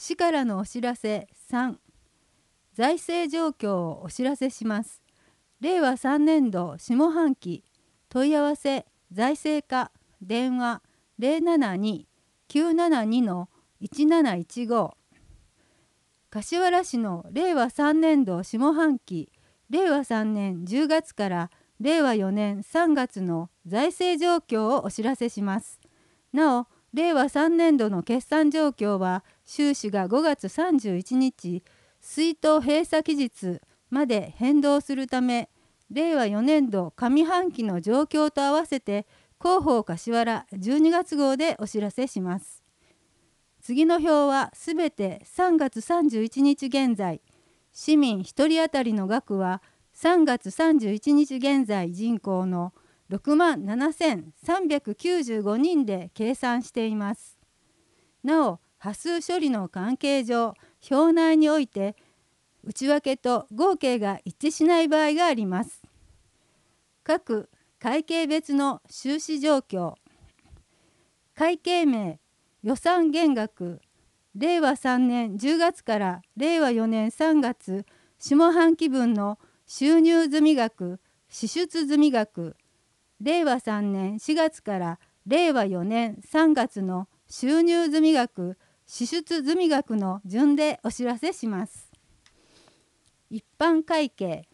市からのお知らせ3、財政状況をお知らせします。令和3年度下半期問い合わせ財政課電話072-972-1715。柏原市の令和3年度下半期令和3年10月から令和4年3月の財政状況をお知らせします。なお、令和3年度の決算状況は収支が5月31日出納閉鎖期日まで変動するため、令和4年度上半期の状況と合わせて広報柏原12月号でお知らせします。次の表はすべて3月31日現在、市民1人当たりの額は3月31日現在人口の67,395人で計算しています。なお、波数処理の関係上、表内において内訳と合計が一致しない場合があります。各会計別の収支状況。会計名予算減額、令和3年10月から令和4年3月下半期分の収入済額、支出済額、令和3年4月から令和4年3月の収入済額、支出済額の順でお知らせします。一般会計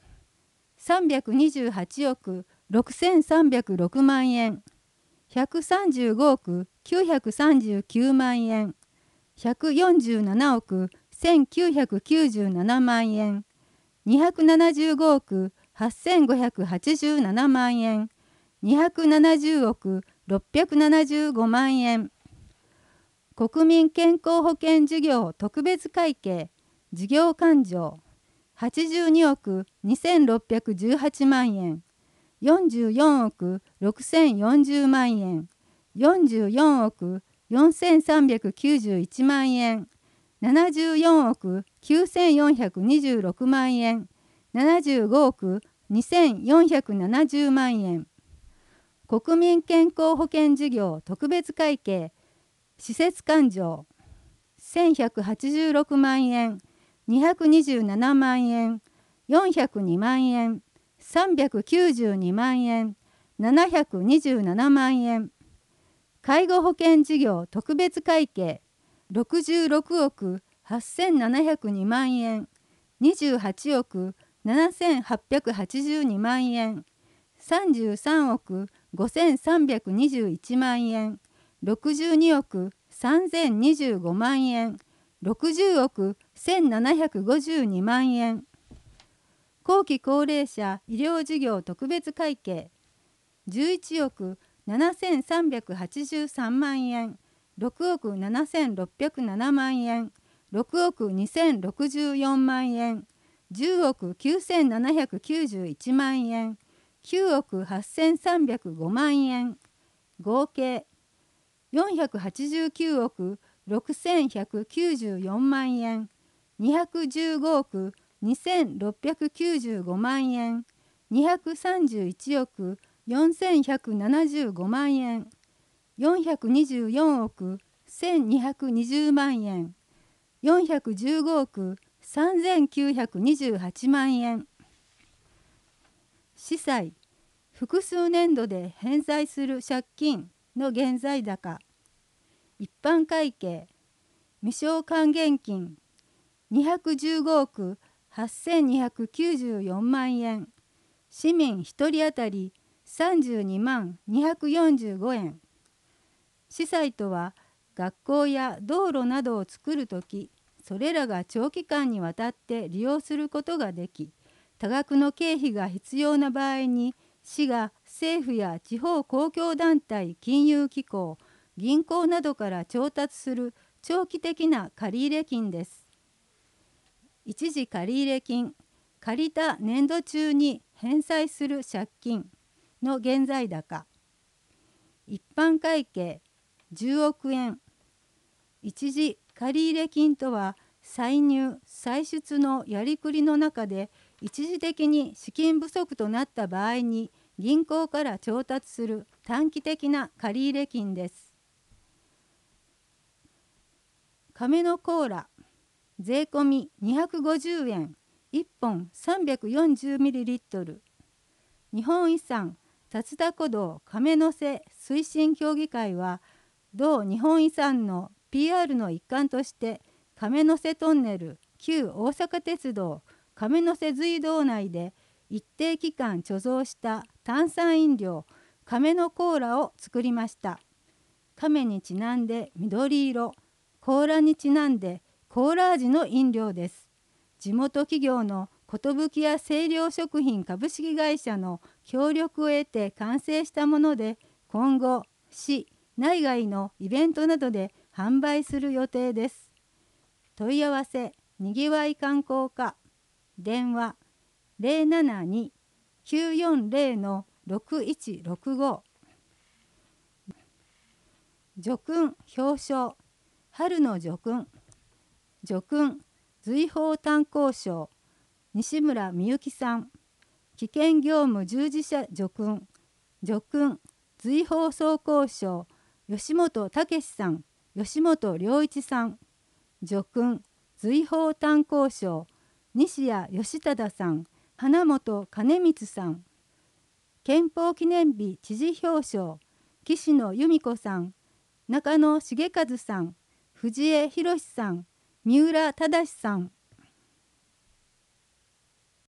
328億6306万円、135億939万円、147億1997万円、275億8587万円、270億675万円。国民健康保険事業特別会計事業勘定82億2618万円、44億6040万円、44億4391万円、74億9426万円、75億2470万円。国民健康保険事業特別会計施設勘定1186万円、227万円、402万円、392万円、727万円。介護保険事業特別会計66億8702万円、28億7882万円、33億5321万円、62億3025万円、60億1752万円。後期高齢者医療事業特別会計11億7383万円、6億7607万円、6億2064万円、10億9791万円、9億8305万円。合計489億6194万円、215億2695万円、231億4175万円、424億1220万円、415億3928万円。司債、複数年度で返済する借金の現在高。一般会計未償還元金215億8294万円、市民1人当たり32万245円。司債とは学校や道路などを作るとき、それらが長期間にわたって利用することができ、多額の経費が必要な場合に市が政府や地方公共団体、金融機構、銀行などから調達する長期的な借入金です。一時借入金、借りた年度中に返済する借金の現在高。一般会計10億円。一時借入金とは歳入・歳出のやりくりの中で一時的に資金不足となった場合に銀行から調達する短期的な借入金です。亀の甲羅税込み250円、1本 340ml。日本遺産竜田古道亀の瀬推進協議会は、同日本遺産の PR の一環として亀の瀬トンネル旧大阪鉄道亀の瀬隧道内で一定期間貯蔵した炭酸飲料亀のコーラを作りました。亀にちなんで緑色、甲羅にちなんでコーラ味の飲料です。地元企業の寿屋清涼食品株式会社の協力を得て完成したもので、今後市内外のイベントなどで販売する予定です。問い合わせにぎわい観光課、電話 072-940-6165。叙勲表彰、春の叙勲、叙勲随宝炭鉱賞西村美幸さん、危険業務従事者叙勲、叙勲随宝装甲賞吉本武さん、吉本良一さん、叙勲随宝炭鉱賞西谷義忠さん、花本兼光さん、憲法記念日知事表彰岸野由美子さん、中野茂和さん、藤江博さん、三浦忠さん、